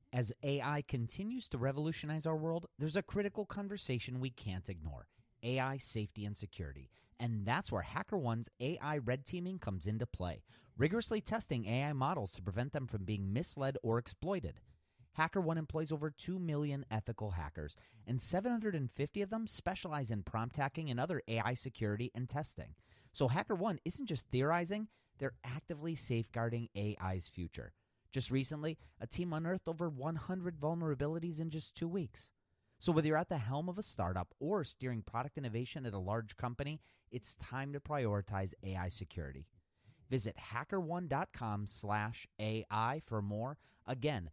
As AI continues to revolutionize our world, there's a critical conversation we can't ignore: AI safety and security. And that's where HackerOne's AI red teaming comes into play, rigorously testing AI models to prevent them from being misled or exploited. HackerOne employs over 2 million ethical hackers, and 750 of them specialize in prompt hacking and other AI security and testing. So HackerOne isn't just theorizing, they're actively safeguarding AI's future. Just recently, a team unearthed over 100 vulnerabilities in just 2 weeks. So whether you're at the helm of a startup or steering product innovation at a large company, it's time to prioritize AI security. Visit hackerone.com/AI for more. Again,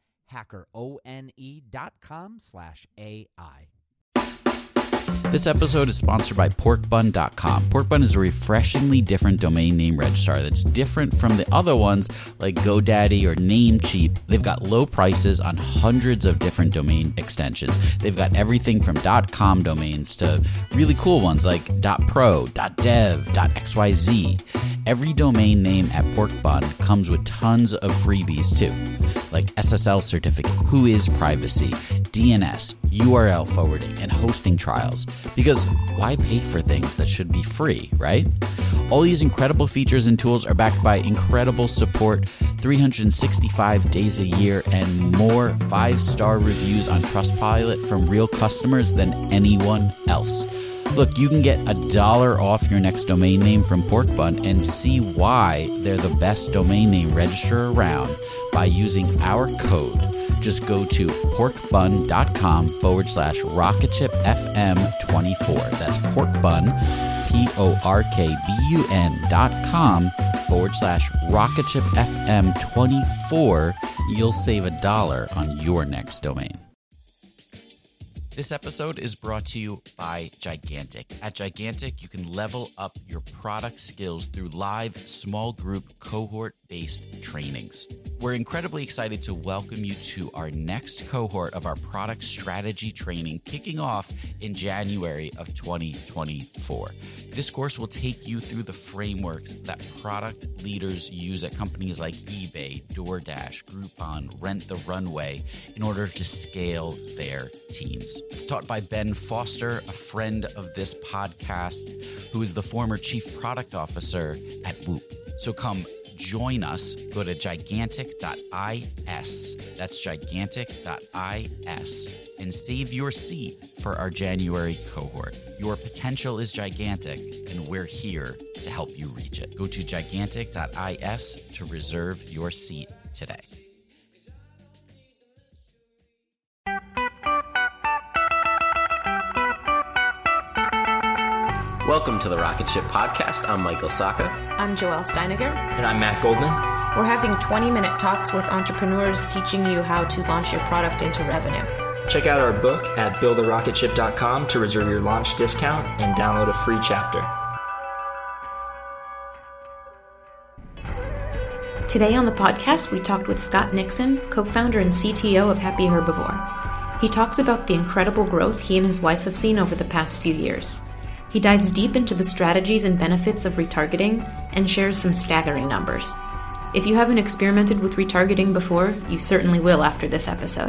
hackerone.com/AI. This episode is sponsored by porkbun.com. Porkbun is a refreshingly different domain name registrar that's different from the other ones like GoDaddy or Namecheap. They've got low prices on hundreds of different domain extensions. They've got everything from .com domains to really cool ones like .pro, .dev, .xyz. Every domain name at Porkbun comes with tons of freebies too, like SSL certificate, Whois privacy, DNS, URL forwarding, and hosting trials. Because why pay for things that should be free, right? All these incredible features and tools are backed by incredible support, 365 days a year, and more 5-star reviews on Trustpilot from real customers than anyone else. Look, you can get $1 off your next domain name from Porkbun and see why they're the best domain name registrar around by using our code. Just go to porkbun.com/rocketshipfm24. That's porkbun, porkbun.com/rocketshipfm24. You'll save $1 on your next domain. This episode is brought to you by Gigantic. At Gigantic, you can level up your product skills through live small group cohort-based trainings. We're incredibly excited to welcome you to our next cohort of our product strategy training kicking off in January of 2024. This course will take you through the frameworks that product leaders use at companies like eBay, DoorDash, Groupon, Rent the Runway in order to scale their teams. It's taught by Ben Foster, a friend of this podcast, who is the former chief product officer at Whoop. So come join us. Go to gigantic.is. That's gigantic.is. And save your seat for our January cohort. Your potential is gigantic, and we're here to help you reach it. Go to gigantic.is to reserve your seat today. Welcome to the Rocket Ship Podcast. I'm Michael Saka. I'm Joelle Steiniger. And I'm Matt Goldman. We're having 20-minute talks with entrepreneurs teaching you how to launch your product into revenue. Check out our book at buildarocketship.com to reserve your launch discount and download a free chapter. Today on the podcast, we talked with Scott Nixon, co-founder and CTO of Happy Herbivore. He talks about the incredible growth he and his wife have seen over the past few years. He dives deep into the strategies and benefits of retargeting and shares some staggering numbers. If you haven't experimented with retargeting before, you certainly will after this episode.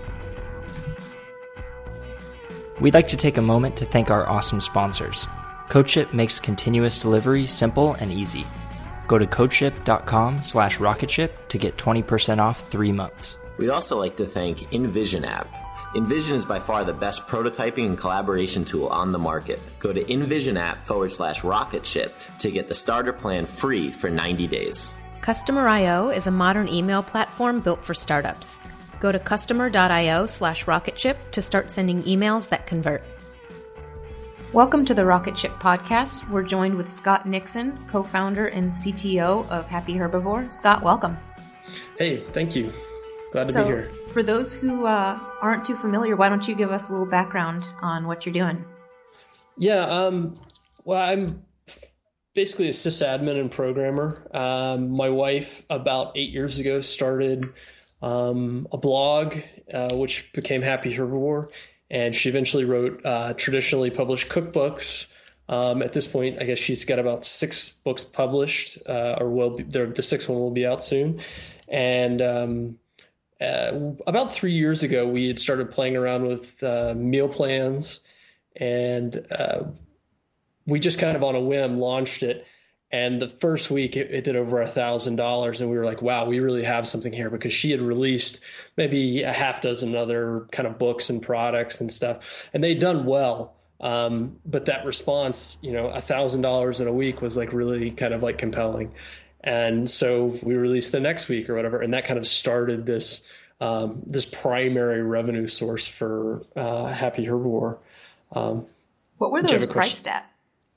We'd like to take a moment to thank our awesome sponsors. CodeShip makes continuous delivery simple and easy. Go to codeship.com/rocketship to get 20% off 3 months. We'd also like to thank InVision app. InVision is by far the best prototyping and collaboration tool on the market. Go to InVisionApp/rocketship to get the starter plan free for 90 days. Customer.io is a modern email platform built for startups. Go to customer.io/rocketship to start sending emails that convert. Welcome to the Rocket Ship Podcast. We're joined with Scott Nixon, co-founder and CTO of Happy Herbivore. Scott, welcome. Hey, thank you. Glad to be here. For those who aren't too familiar, why don't you give us a little background on what you're doing? Yeah, well, I'm basically a sysadmin and programmer. My wife, about 8 years ago, started a blog, which became Happy Herbivore, and she eventually wrote traditionally published cookbooks. At this point, I guess she's got about 6 books published, or the 6th one will be out soon. And about 3 years ago, we had started playing around with meal plans, and we just kind of on a whim launched it. And the first week it did over $1,000. And we were like, wow, we really have something here, because she had released maybe a half dozen other kind of books and products and stuff, and they'd done well. But that response, $1,000 in a week was like really kind of like compelling. And so we released the next week or whatever. And that kind of started this primary revenue source for Happy Herbivore. What were those priced at?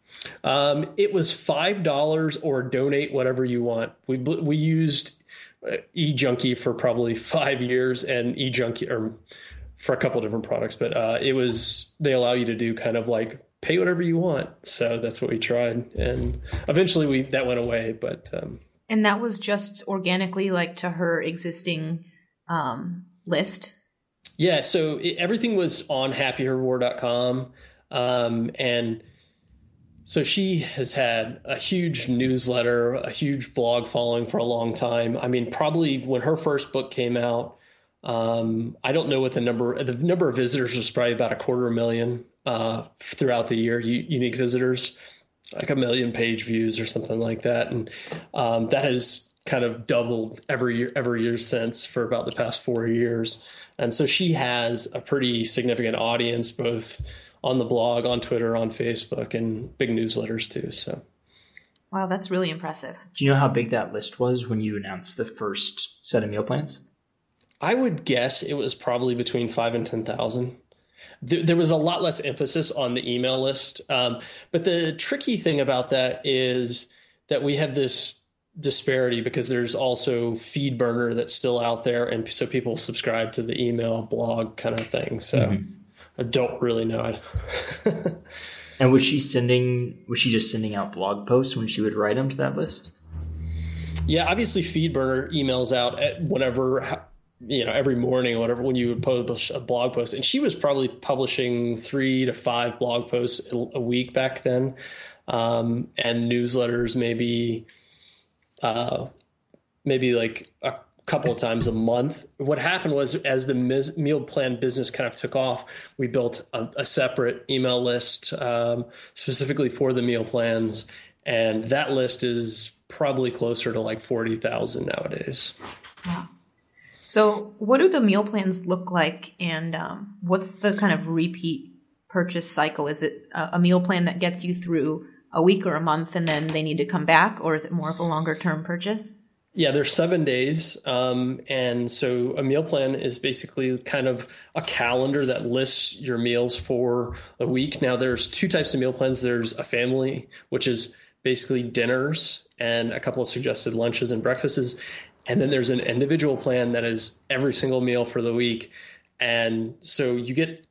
It was $5 or donate whatever you want. We used eJunkie for probably 5 years, and eJunkie or for a couple of different products, but they allow you to do kind of like pay whatever you want. So that's what we tried, and eventually that went away. But and that was just organically, like to her existing list. Yeah, so everything was on happyherbivore.com, and so she has had a huge newsletter, a huge blog following for a long time. I mean, probably when her first book came out, I don't know what the number of visitors was, probably about 250,000 throughout the year, unique visitors, like 1 million page views or something like that. And that has kind of doubled every year since for about the past 4 years. And so she has a pretty significant audience, both on the blog, on Twitter, on Facebook, and big newsletters too. So, wow, that's really impressive. Do you know how big that list was when you announced the first set of meal plans? I would guess it was probably between 5,000 and 10,000. There was a lot less emphasis on the email list. But the tricky thing about that is that we have this disparity, because there's also FeedBurner that's still out there. And so people subscribe to the email blog kind of thing. So I don't really know it. And was she just sending out blog posts when she would write them to that list? Yeah, obviously FeedBurner emails out at whatever, every morning or whatever, when you would publish a blog post. And she was probably publishing 3 to 5 blog posts a week back then. And newsletters maybe like a couple of times a month. What happened was, as the meal plan business kind of took off, we built a separate email list specifically for the meal plans. And that list is probably closer to like 40,000 nowadays. Wow. So what do the meal plans look like, and what's the kind of repeat purchase cycle? Is it a meal plan that gets you through a week or a month and then they need to come back, or is it more of a longer term purchase? Yeah, there's 7 days. And so a meal plan is basically kind of a calendar that lists your meals for a week. Now, there's 2 types of meal plans. There's a family, which is basically dinners and a couple of suggested lunches and breakfasts. And then there's an individual plan that is every single meal for the week. And so you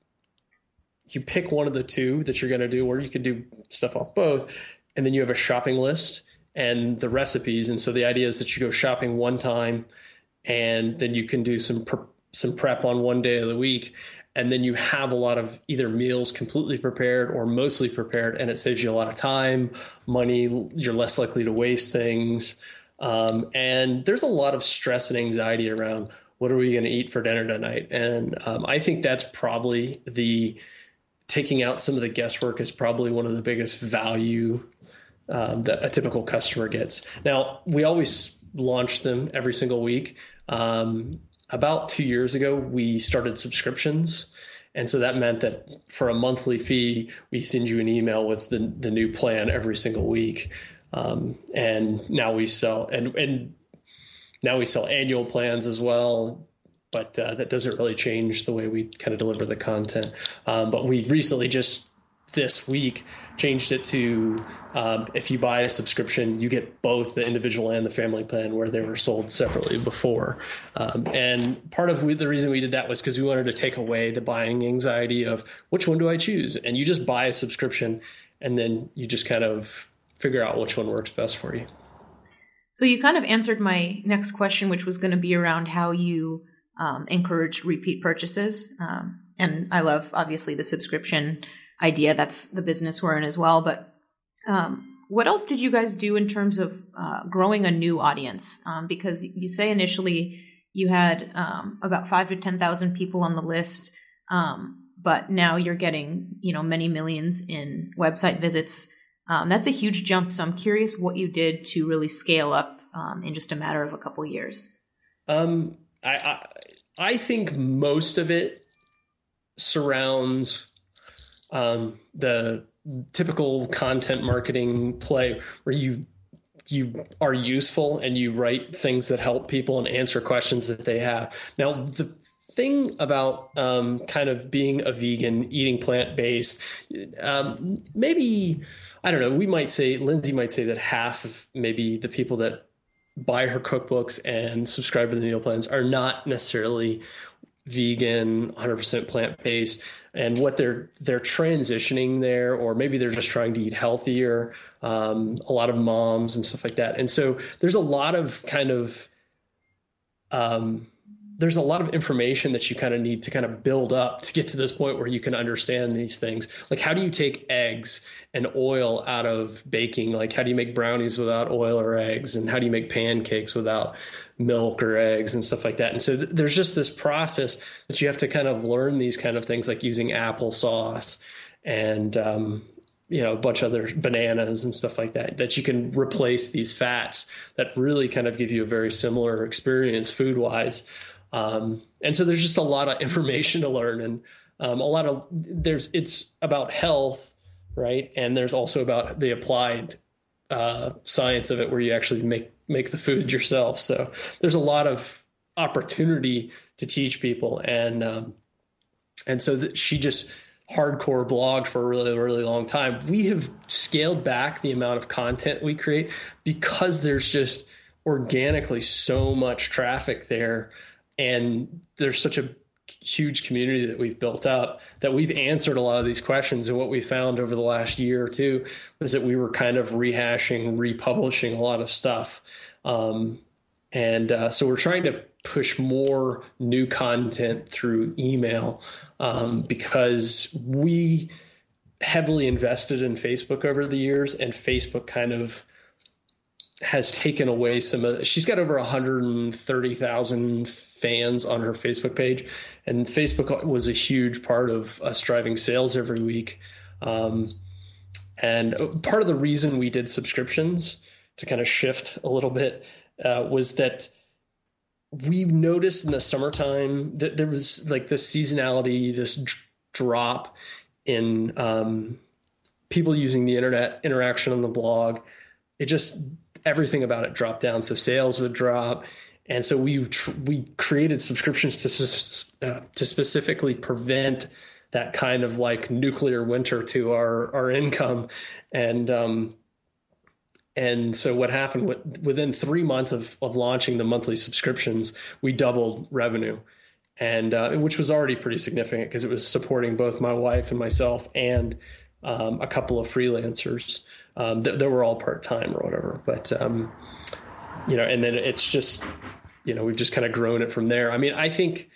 pick one of the 2 that you're going to do, or you could do stuff off both. And then you have a shopping list and the recipes. And so the idea is that you go shopping one time, and then you can do some prep on one day of the week. And then you have a lot of either meals completely prepared or mostly prepared. And it saves you a lot of time, money. You're less likely to waste things. And there's a lot of stress and anxiety around, what are we going to eat for dinner tonight? And I think that's probably taking out some of the guesswork is probably one of the biggest value that a typical customer gets. Now, we always launch them every single week. About 2 years ago, we started subscriptions. And so that meant that for a monthly fee, we send you an email with the new plan every single week. And now we sell and now we sell annual plans as well, but that doesn't really change the way we kind of deliver the content. But we recently, just this week, changed it to if you buy a subscription, you get both the individual and the family plan, where they were sold separately before. And part of the reason we did that was because we wanted to take away the buying anxiety of which one do I choose? And you just buy a subscription, and then you just kind of figure out which one works best for you. So you kind of answered my next question, which was going to be around how you encourage repeat purchases. And I love, obviously, the subscription idea. That's the business we're in as well. But what else did you guys do in terms of growing a new audience? Because you say initially you had about 5,000 to 10,000 people on the list, but now you're getting, many millions in website visits. That's a huge jump. So I'm curious what you did to really scale up in just a matter of a couple years. I think most of it surrounds the typical content marketing play where you are useful and you write things that help people and answer questions that they have. Now, the thing about kind of being a vegan, eating plant-based, maybe, I don't know, Lindsay might say that half of maybe the people that buy her cookbooks and subscribe to the meal plans are not necessarily vegan, 100% plant-based, and what they're transitioning there, or maybe they're just trying to eat healthier. A lot of moms and stuff like that. And so there's a lot of there's a lot of information that you kind of need to kind of build up to get to this point where you can understand these things. Like, how do you take eggs and oil out of baking? Like, how do you make brownies without oil or eggs? And how do you make pancakes without milk or eggs and stuff like that? And so there's just this process that you have to kind of learn these kind of things, like using applesauce and, a bunch of other bananas and stuff like that, that you can replace these fats that really kind of give you a very similar experience food wise. And so there's just a lot of information to learn, and it's about health, right? And there's also about the applied science of it, where you actually make the food yourself. So there's a lot of opportunity to teach people. And so she just hardcore blogged for a really, really long time. We have scaled back the amount of content we create because there's just organically so much traffic there. And there's such a huge community that we've built up that we've answered a lot of these questions. And what we found over the last year or two was that we were kind of republishing a lot of stuff. So we're trying to push more new content through email because we heavily invested in Facebook over the years, and Facebook kind of has taken away some of she's got over 130,000 fans on her Facebook page, and Facebook was a huge part of us driving sales every week. And part of the reason we did subscriptions to kind of shift a little bit was that we noticed in the summertime that there was like this seasonality, this drop in people using the internet, interaction on the blog. Everything about it dropped down. So sales would drop. And so we created subscriptions to specifically prevent that kind of like nuclear winter to our income. And so what happened within 3 months of launching the monthly subscriptions, we doubled revenue, and which was already pretty significant because it was supporting both my wife and myself and a couple of freelancers that were all part-time or whatever. But, and then it's just, we've just kind of grown it from there. I mean, I think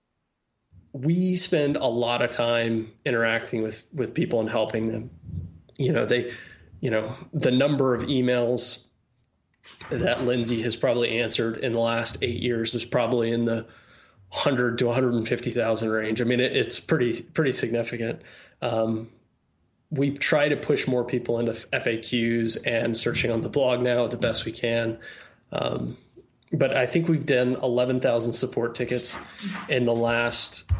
we spend a lot of time interacting with people and helping them. The number of emails that Lindsay has probably answered in the last 8 years is probably in the 100 to 150,000 range. I mean, it's pretty significant. We try to push more people into FAQs and searching on the blog now the best we can. But I think we've done 11,000 support tickets in the last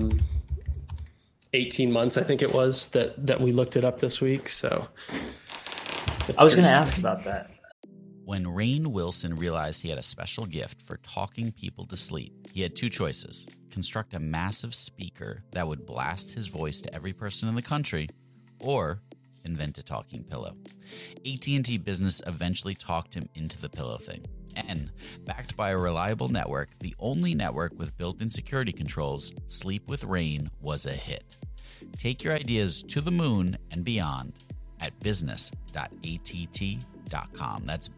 18 months, I think it was, that we looked it up this week. So I was going to ask about that. When Rainn Wilson realized he had a special gift for talking people to sleep, he had two choices: construct a massive speaker that would blast his voice to every person in the country, or invent a talking pillow. AT&T Business eventually talked him into the pillow thing. And, backed by a reliable network, the only network with built-in security controls, Sleep with Rainn was a hit. Take your ideas to the moon and beyond at business.att.com. That's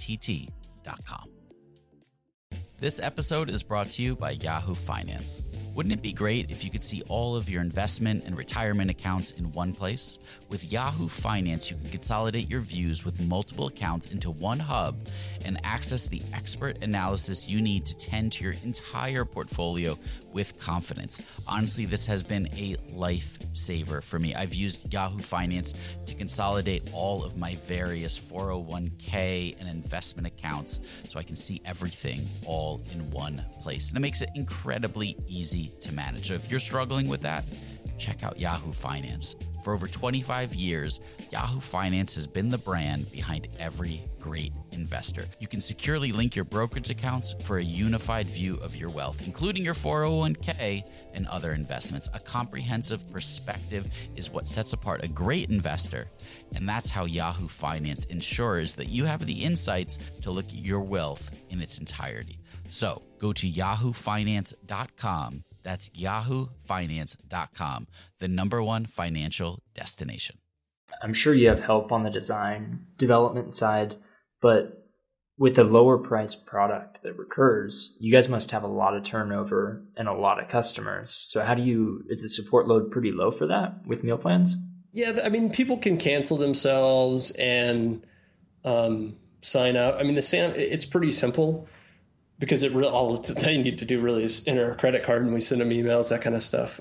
business.att.com. This episode is brought to you by Yahoo Finance. Wouldn't it be great if you could see all of your investment and retirement accounts in one place? With Yahoo Finance, you can consolidate your views with multiple accounts into one hub and access the expert analysis you need to tend to your entire portfolio with confidence. Honestly, this has been a lifesaver for me. I've used Yahoo Finance to consolidate all of my various 401k and investment accounts so I can see everything all in one place. And it makes it incredibly easy to manage. So if you're struggling with that, check out Yahoo Finance. For over 25 years, Yahoo Finance has been the brand behind every great investor. You can securely link your brokerage accounts for a unified view of your wealth, including your 401k and other investments. A comprehensive perspective is what sets apart a great investor, and that's how Yahoo Finance ensures that you have the insights to look at your wealth in its entirety. So go to yahoofinance.com. That's yahoofinance.com, the #1 financial destination. I'm sure you have help on the design development side, but with a lower priced product that recurs, you guys must have a lot of turnover and a lot of customers. So is the support load pretty low for that with meal plans? Yeah, I mean, people can cancel themselves and sign up. I mean, it's pretty simple. Because all they need to do really is enter a credit card, and we send them emails, that kind of stuff.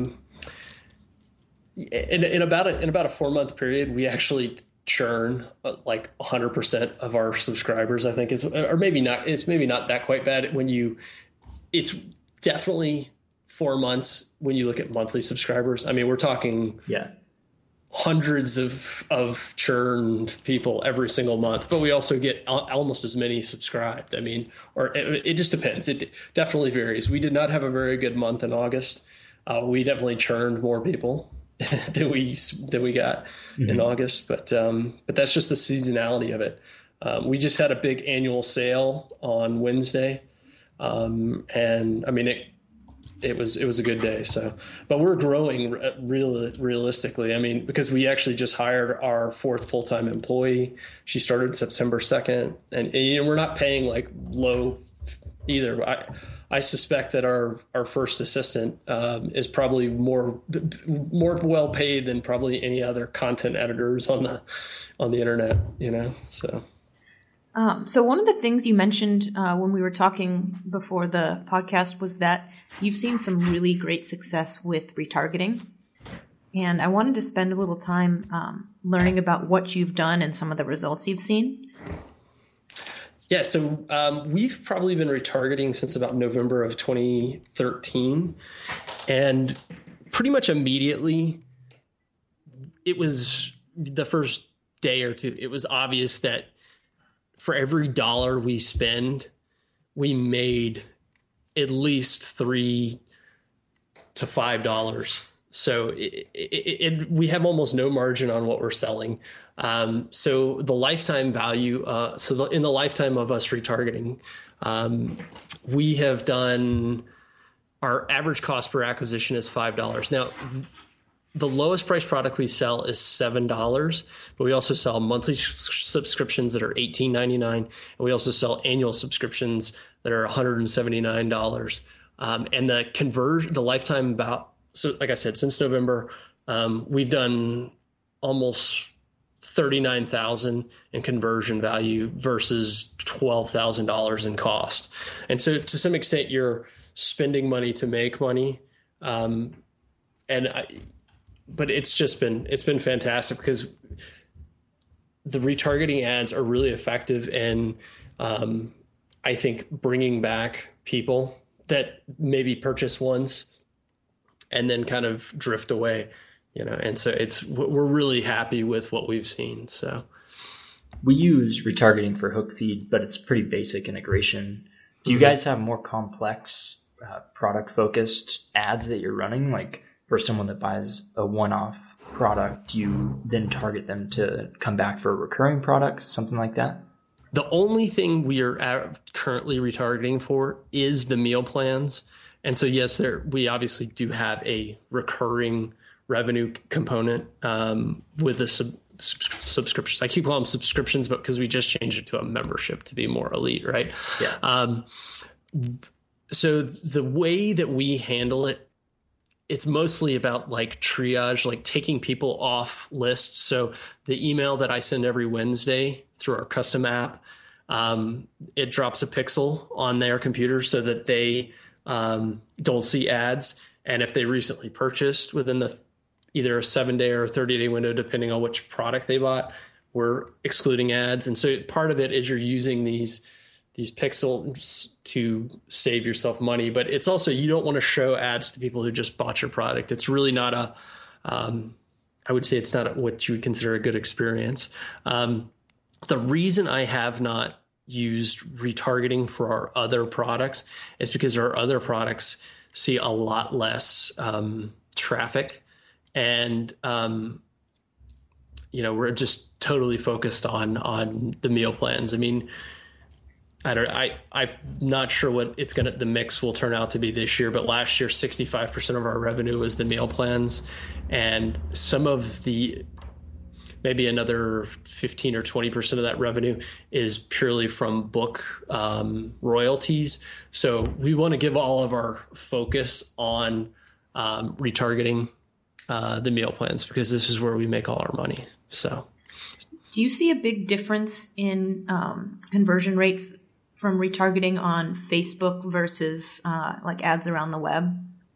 In about a 4-month period, we actually churn like 100% of our subscribers. I think or maybe not. It's maybe not that quite bad it's definitely 4 months when you look at monthly subscribers. I mean, we're talking hundreds of churned people every single month, but we also get almost as many subscribed. I mean, or it just depends. It definitely varies. We did not have a very good month in August. We definitely churned more people than we got in August, but that's just the seasonality of it. We just had a big annual sale on Wednesday. And I mean, it was a good day. So, but we're growing realistically. I mean, because we actually just hired our 4th full-time employee. She started September 2nd, and we're not paying like low either. I suspect that our first assistant is probably more well paid than probably any other content editors on the internet. So. So one of the things you mentioned when we were talking before the podcast was that you've seen some really great success with retargeting. And I wanted to spend a little time learning about what you've done and some of the results you've seen. Yeah, so we've probably been retargeting since about November of 2013. And pretty much immediately, it was the first day or two, it was obvious that for every dollar we spend, we made at least $3 to $5. So we have almost no margin on what we're selling. So the lifetime value, in the lifetime of us retargeting, we have done, our average cost per acquisition is $5. Now, the lowest price product we sell is $7, but we also sell monthly subscriptions that are $18.99, and we also sell annual subscriptions that are $179. And the lifetime so like I said, since November, we've done almost $39,000 in conversion value versus $12,000 in cost. And so to some extent, you're spending money to make money, but it's been fantastic because the retargeting ads are really effective in, I think, bringing back people that maybe purchase once and then kind of drift away, and so we're really happy with what we've seen. So we use retargeting for hook feed, but it's pretty basic integration. Do you guys have more complex product focused ads that you're running? Like, for someone that buys a one-off product, do you then target them to come back for a recurring product, something like that? The only thing we are currently retargeting for is the meal plans. And so, yes, we obviously do have a recurring revenue component with the subscriptions. I keep calling them subscriptions, but because we just changed it to a membership to be more elite, right? Yeah. So the way that we handle it, it's mostly about like triage, like taking people off lists. So the email that I send every Wednesday through our custom app, it drops a pixel on their computer so that they don't see ads. And if they recently purchased within the either a 7-day or a 30-day window, depending on which product they bought, we're excluding ads. And so part of it is you're using these pixels to save yourself money, but it's also, you don't want to show ads to people who just bought your product. It's really not I would say it's not what you would consider a good experience. The reason I have not used retargeting for our other products is because our other products see a lot less traffic, and we're just totally focused on the meal plans. I mean, I'm not sure what the mix will turn out to be this year, but last year, 65% of our revenue was the meal plans, and some of maybe another 15 or 20% of that revenue is purely from book royalties. So we want to give all of our focus on retargeting the meal plans, because this is where we make all our money. So, do you see a big difference in conversion rates from retargeting on Facebook versus like ads around the web?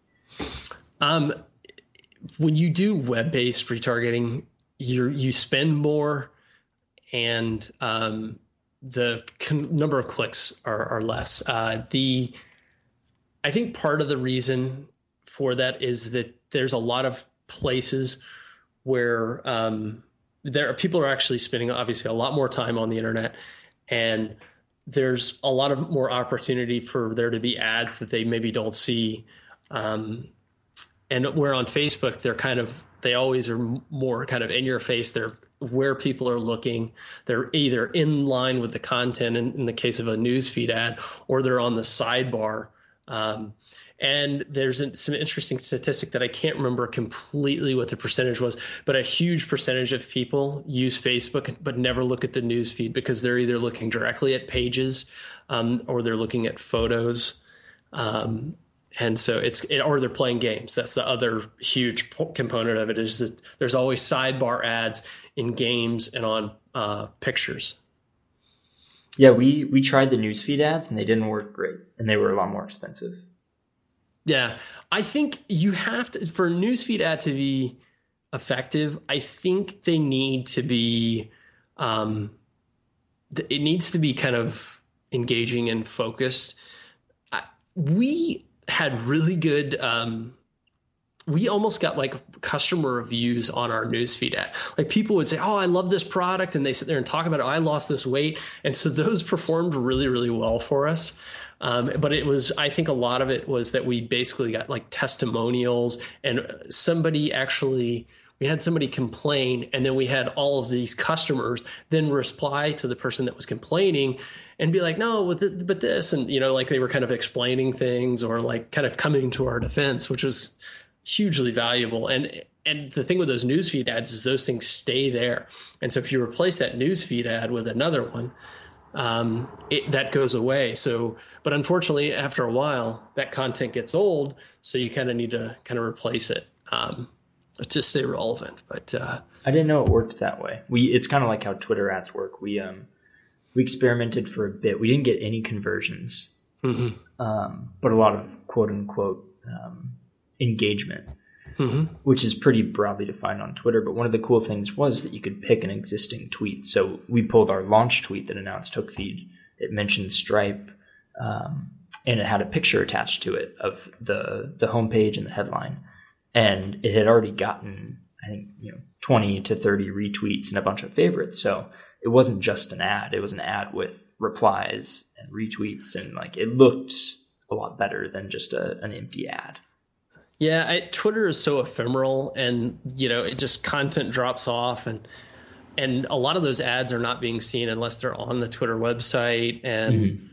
When you do web-based retargeting, you spend more, and the number of clicks are less. I think part of the reason for that is that there's a lot of places where people are actually spending obviously a lot more time on the internet, and there's a lot of more opportunity for there to be ads that they maybe don't see. And where on Facebook, they always are more kind of in your face. They're where people are looking. They're either in line with the content in the case of a newsfeed ad, or they're on the sidebar. And there's some interesting statistic that I can't remember completely what the percentage was, but a huge percentage of people use Facebook but never look at the news feed, because they're either looking directly at pages or they're looking at photos. And so or they're playing games. That's the other huge component of it, is that there's always sidebar ads in games and on pictures. Yeah, we tried the newsfeed ads and they didn't work great, and they were a lot more expensive. Yeah, I think you have to, for a newsfeed ad to be effective, I think they need to be, it needs to be kind of engaging and focused. We had really good, we almost got like customer reviews on our newsfeed ad. Like people would say, "Oh, I love this product," and they sit there and talk about it. "I lost this weight," and so those performed really, really well for us. But I think a lot of it was that we basically got like testimonials, and we had somebody complain, and then we had all of these customers then reply to the person that was complaining and be like, "No, but this," and like they were kind of explaining things or like kind of coming to our defense, which was hugely valuable. And the thing with those newsfeed ads is those things stay there. And so if you replace that newsfeed ad with another one, that goes away. So, but unfortunately, after a while, that content gets old. So you kind of need to kind of replace it to stay relevant. But I didn't know it worked that way. It's kind of like how Twitter ads work. We experimented for a bit. We didn't get any conversions, but a lot of quote unquote engagement, which is pretty broadly defined on Twitter. But one of the cool things was that you could pick an existing tweet. So we pulled our launch tweet that announced HookFeed. It mentioned Stripe, and it had a picture attached to it of the homepage and the headline. And it had already gotten, I think, 20 to 30 retweets and a bunch of favorites. So it wasn't just an ad. It was an ad with replies and retweets, and like it looked a lot better than just an empty ad. Yeah, Twitter is so ephemeral, and it just content drops off, and a lot of those ads are not being seen unless they're on the Twitter website. And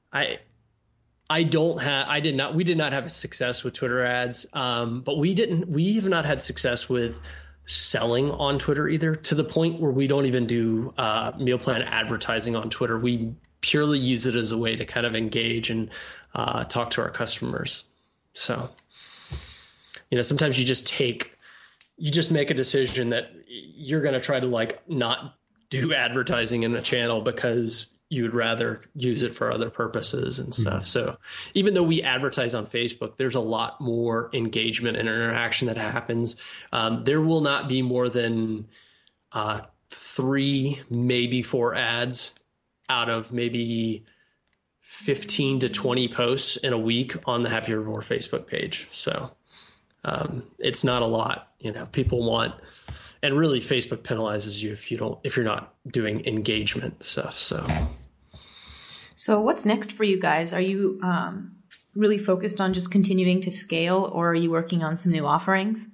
we did not have a success with Twitter ads, but we have not had success with selling on Twitter either, to the point where we don't even do meal plan advertising on Twitter. We purely use it as a way to kind of engage and talk to our customers. So, sometimes you just make a decision that you're going to try to like not do advertising in a channel because you would rather use it for other purposes and stuff. Mm-hmm. So even though we advertise on Facebook, there's a lot more engagement and interaction that happens. There will not be more than 3, maybe 4 ads out of maybe 15 to 20 posts in a week on the Happy Herbivore Facebook page. So it's not a lot, people want, and really Facebook penalizes you if you're not doing engagement stuff. So what's next for you guys? Are you really focused on just continuing to scale, or are you working on some new offerings?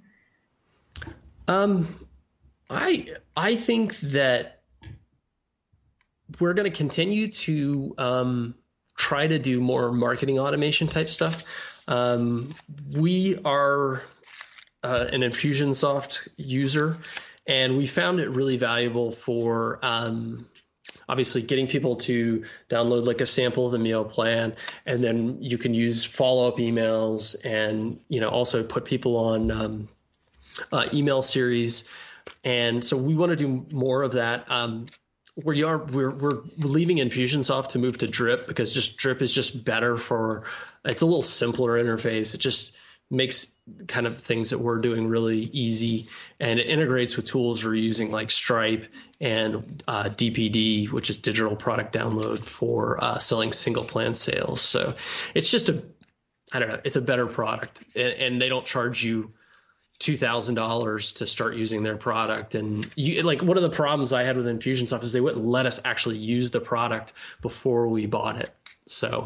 I think that we're going to continue to try to do more marketing automation type stuff. We are an Infusionsoft user, and we found it really valuable for obviously getting people to download like a sample of the meal plan, and then you can use follow-up emails and, also put people on email series. And so we want to do more of that. We're leaving Infusionsoft to move to Drip because just Drip is just better it's a little simpler interface. It just makes kind of things that we're doing really easy, and it integrates with tools we're using like Stripe and DPD, which is digital product download for selling single plan sales. So it's just it's a better product, and they don't charge you $2,000 to start using their product. And one of the problems I had with Infusionsoft is they wouldn't let us actually use the product before we bought it. So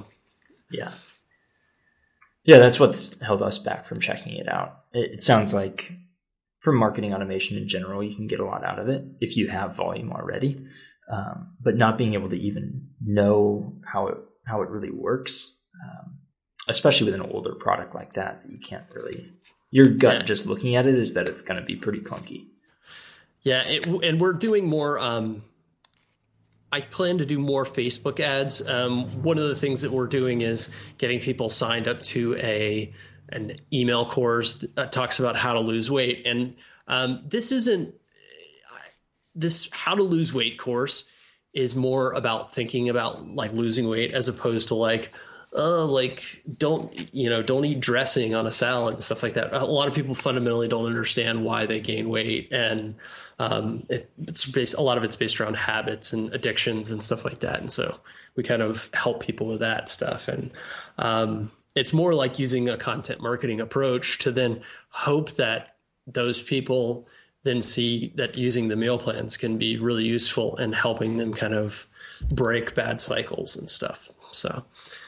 yeah, that's what's held us back from checking it out. It sounds like for marketing automation in general, you can get a lot out of it if you have volume already, but not being able to even know how it really works, especially with an older product like that, you can't really. Your gut just looking at it is that it's going to be pretty clunky. Yeah, and we're doing more. I plan to do more Facebook ads. One of the things that we're doing is getting people signed up to an email course that talks about how to lose weight. And this how to lose weight course is more about thinking about like losing weight as opposed to don't eat dressing on a salad and stuff like that. A lot of people fundamentally don't understand why they gain weight, and a lot of it's based around habits and addictions and stuff like that. And so we kind of help people with that stuff. And it's more like using a content marketing approach to then hope that those people then see that using the meal plans can be really useful in helping them kind of break bad cycles and stuff. So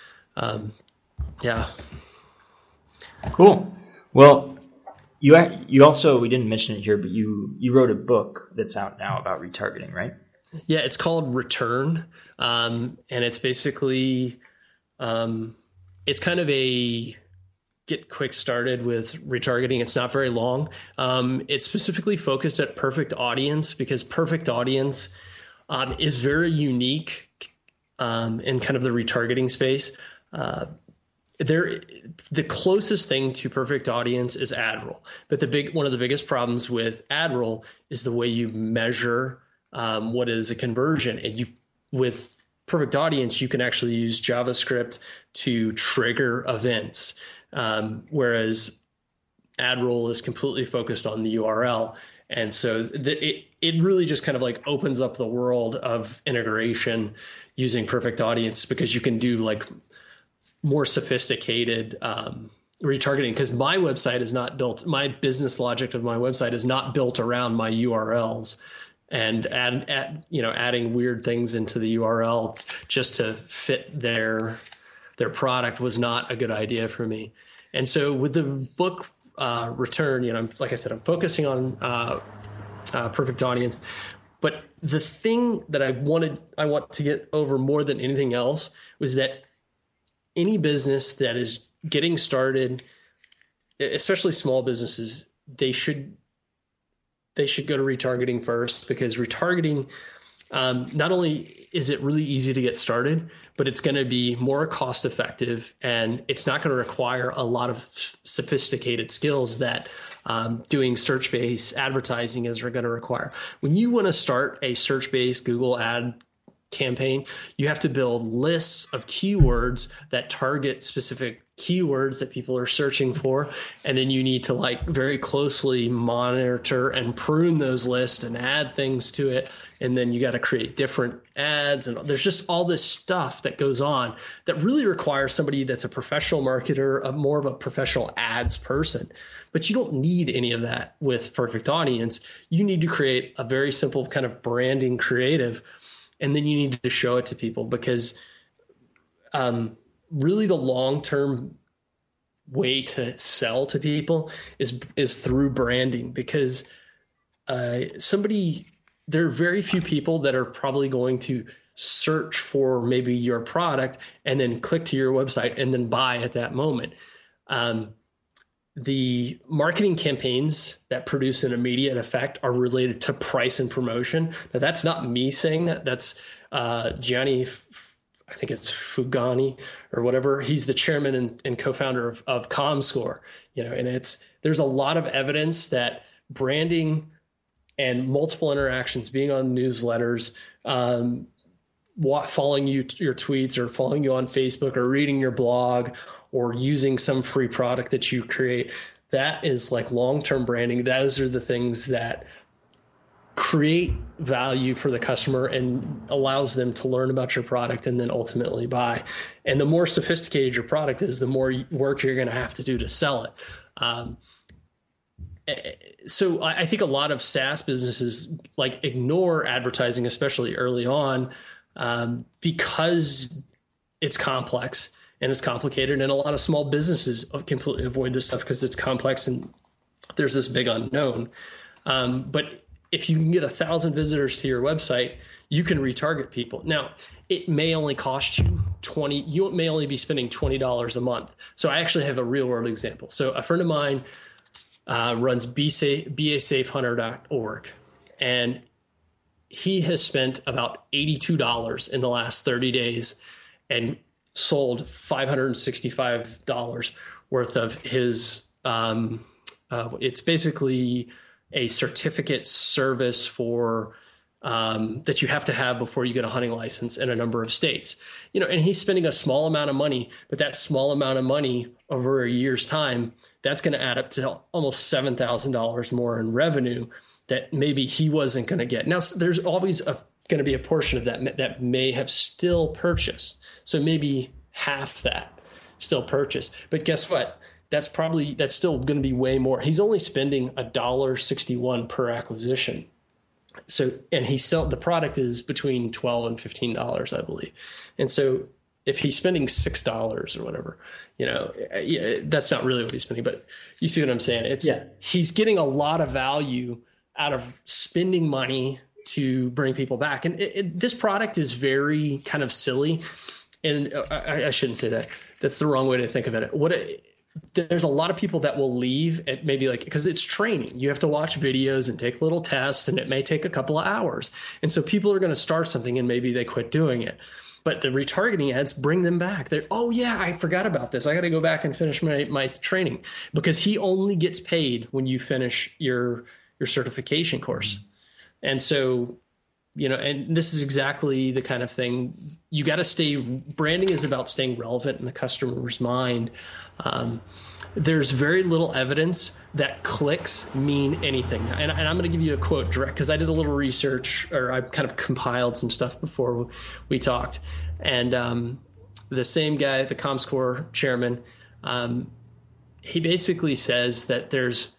yeah. Cool. Well, you also, we didn't mention it here, but you wrote a book that's out now about retargeting, right? Yeah, it's called Return. And it's basically, it's kind of a get quick started with retargeting. It's not very long. It's specifically focused at Perfect Audience because Perfect Audience is very unique in kind of the retargeting space. The closest thing to Perfect Audience is AdRoll, but one of the biggest problems with AdRoll is the way you measure what is a conversion. And with Perfect Audience, you can actually use JavaScript to trigger events, whereas AdRoll is completely focused on the URL. And so it really just kind of like opens up the world of integration using Perfect Audience because you can do like more sophisticated retargeting, because my website is not built. My business logic of my website is not built around my URLs, and adding weird things into the URL just to fit their product was not a good idea for me. And so with the book Return, like I said, I'm focusing on Perfect Audience. But the thing that I want to get over more than anything else was that any business that is getting started, especially small businesses, they should go to retargeting first, because retargeting not only is it really easy to get started, but it's going to be more cost effective, and it's not going to require a lot of sophisticated skills that doing search-based advertising is going to require. When you want to start a search-based Google ad campaign, you have to build lists of keywords that target specific keywords that people are searching for. And then you need to like very closely monitor and prune those lists and add things to it. And then you got to create different ads. And there's just all this stuff that goes on that really requires somebody that's a professional marketer, more of a professional ads person. But you don't need any of that with Perfect Audience. You need to create a very simple kind of branding creative. And then you need to show it to people, because really the long-term way to sell to people is through branding, because there are very few people that are probably going to search for maybe your product and then click to your website and then buy at that moment. The marketing campaigns that produce an immediate effect are related to price and promotion. Now, that's not me saying that. That's Gianni, I think it's Fugani or whatever. He's the chairman and co-founder of ComScore. And there's a lot of evidence that branding and multiple interactions, being on newsletters, following your tweets or following you on Facebook or reading your blog or using some free product that you create, that is like long-term branding. Those are the things that create value for the customer and allows them to learn about your product and then ultimately buy. And the more sophisticated your product is, the more work you're going to have to do to sell it. So I think a lot of SaaS businesses like ignore advertising, especially early on, because it's complex and it's complicated, and a lot of small businesses completely avoid this stuff because it's complex and there's this big unknown. But if you can get 1,000 visitors to your website, you can retarget people. Now, it may only cost you you may only be spending $20 a month. So I actually have a real world example. So a friend of mine runs basafehunter.org, and he has spent about $82 in the last 30 days and sold $565 worth of his, it's basically a certificate service for that you have to have before you get a hunting license in a number of states. And he's spending a small amount of money, but that small amount of money over a year's time, that's going to add up to almost $7,000 more in revenue that maybe he wasn't going to get. Now, there's always going to be a portion of that may have still purchased. So maybe half that still purchased. But guess what? That's still going to be way more. He's only spending $1.61 per acquisition. So, and the product is between $12 and $15, I believe. And so if he's spending $6 or whatever, that's not really what he's spending, but you see what I'm saying? He's getting a lot of value out of spending money to bring people back. And this product is very kind of silly. And I shouldn't say that. That's the wrong way to think of it. There's a lot of people that will leave at maybe because it's training. You have to watch videos and take little tests, and it may take a couple of hours. And so people are going to start something and maybe they quit doing it. But the retargeting ads bring them back. Oh yeah, I forgot about this. I got to go back and finish my training, because he only gets paid when you finish your certification course. And so, and this is exactly the kind of thing you got to branding is about staying relevant in the customer's mind. There's very little evidence that clicks mean anything. And I'm going to give you a quote direct, because I did a little research, or I kind of compiled some stuff before we talked. And the same guy, the ComScore chairman, he basically says that there's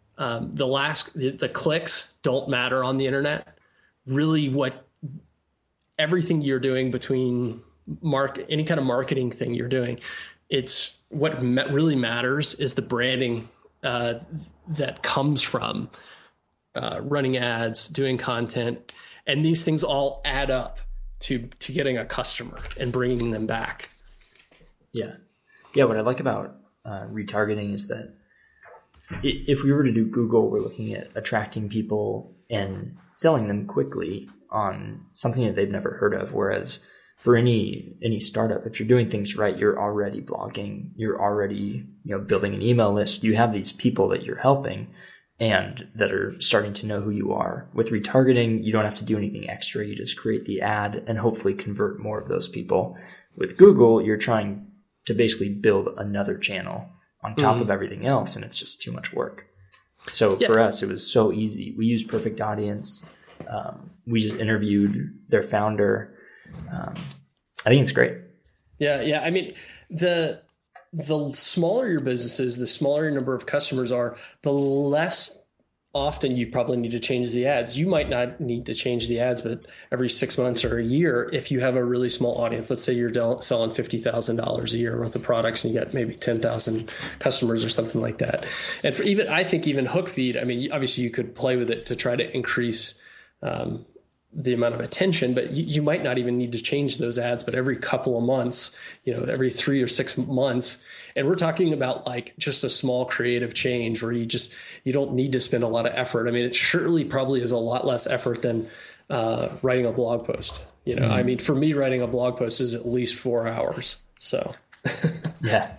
the clicks don't matter on the internet. Really, everything you're doing between any kind of marketing thing you're doing, it's what really matters is the branding that comes from running ads, doing content, and these things all add up to getting a customer and bringing them back. Yeah. What I like about retargeting is that if we were to do Google, we're looking at attracting people and selling them quickly on something that they've never heard of. Whereas for any startup, if you're doing things right, you're already blogging, you're already, building an email list. You have these people that you're helping and that are starting to know who you are. With retargeting, you don't have to do anything extra. You just create the ad and hopefully convert more of those people. With Google, you're trying to basically build another channel on top of everything else, and it's just too much work. So for us, it was so easy. We used Perfect Audience. We just interviewed their founder. I think it's great. Yeah. I mean, the smaller your business is, the smaller your number of customers are, the less often you probably need to change the ads. You might not need to change the ads, but every 6 months or a year, if you have a really small audience, let's say you're selling $50,000 a year worth of products and you got maybe 10,000 customers or something like that. And I think even Hookfeed, I mean, obviously you could play with it to try to increase the amount of attention, but you might not even need to change those ads, but every couple of months, every 3 or 6 months. And we're talking about like just a small creative change where you don't need to spend a lot of effort. I mean, it surely probably is a lot less effort than writing a blog post. I mean, for me, writing a blog post is at least 4 hours. So, yeah.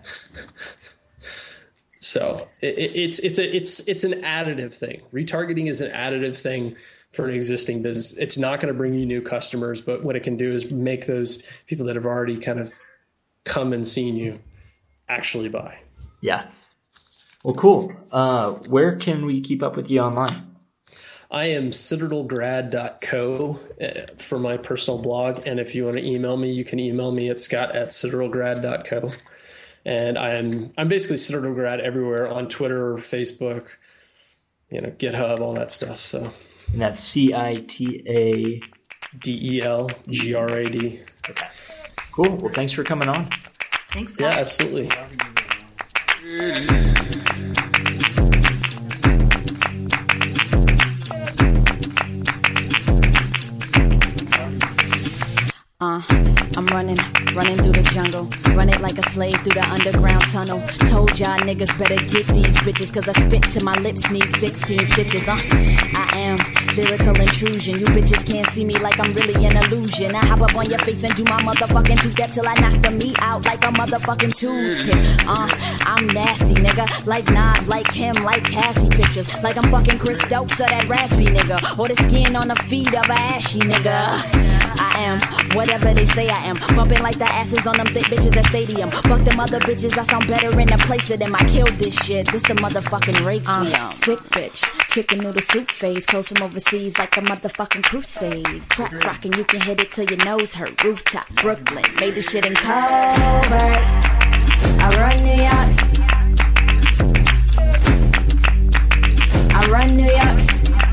So it's an additive thing. Retargeting is an additive thing for an existing business. It's not going to bring you new customers, but what it can do is make those people that have already kind of come and seen you actually buy. Yeah. Well, cool. Where can we keep up with you online? I am citadelgrad.co for my personal blog. And if you want to email me, you can email me at scott@citadelgrad.co. And I'm basically Citadel Grad everywhere on Twitter, Facebook, GitHub, all that stuff. So. And that's CITADELGRAD. Okay. Cool. Well, thanks for coming on. Thanks, Scott. Yeah, absolutely. I'm running through the jungle. Run it like a slave through the underground tunnel. Told y'all niggas better get these bitches, cause I spit till my lips need 16 stitches. I am lyrical intrusion. You bitches can't see me like I'm really an illusion. I hop up on your face and do my motherfucking two-step till I knock the meat out like a motherfucking toothpick. I'm nasty, nigga. Like Nas, like him, like Cassie pictures. Like I'm fucking Chris Stokes or that raspy nigga. Or the skin on the feet of a ashy nigga. I am whatever they say I am. Bumping like the asses on them thick bitches at stadium. Fuck them other bitches, I sound better in the place of them. I killed this shit, this the motherfucking Requiem. Sick bitch, chicken noodle soup phase. Clothes from overseas like a motherfucking crusade. Trap rockin', you can hit it till your nose hurt. Rooftop, Brooklyn, made this shit in covert. I run New York. I run New York.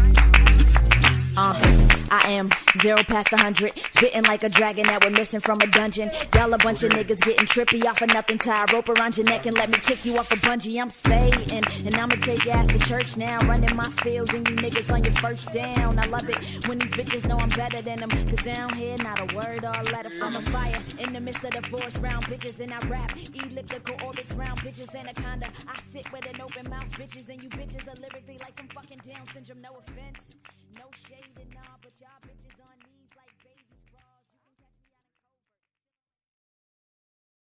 I am 0 past 100, spitting like a dragon that we're missing from a dungeon. Y'all a bunch of niggas getting trippy off of nothing. Tie a rope around your neck and let me kick you off a bungee. I'm Satan, and I'ma take your ass to church now. Running my fields and you niggas on your first down. I love it when these bitches know I'm better than them, cause they don't hear not a word or a letter from a fire. In the midst of the forest round bitches and I rap elliptical orbits round bitches anaconda. I sit with an open mouth bitches and you bitches are lyrically like some fucking Down syndrome. No offense, no shade and all, but y'all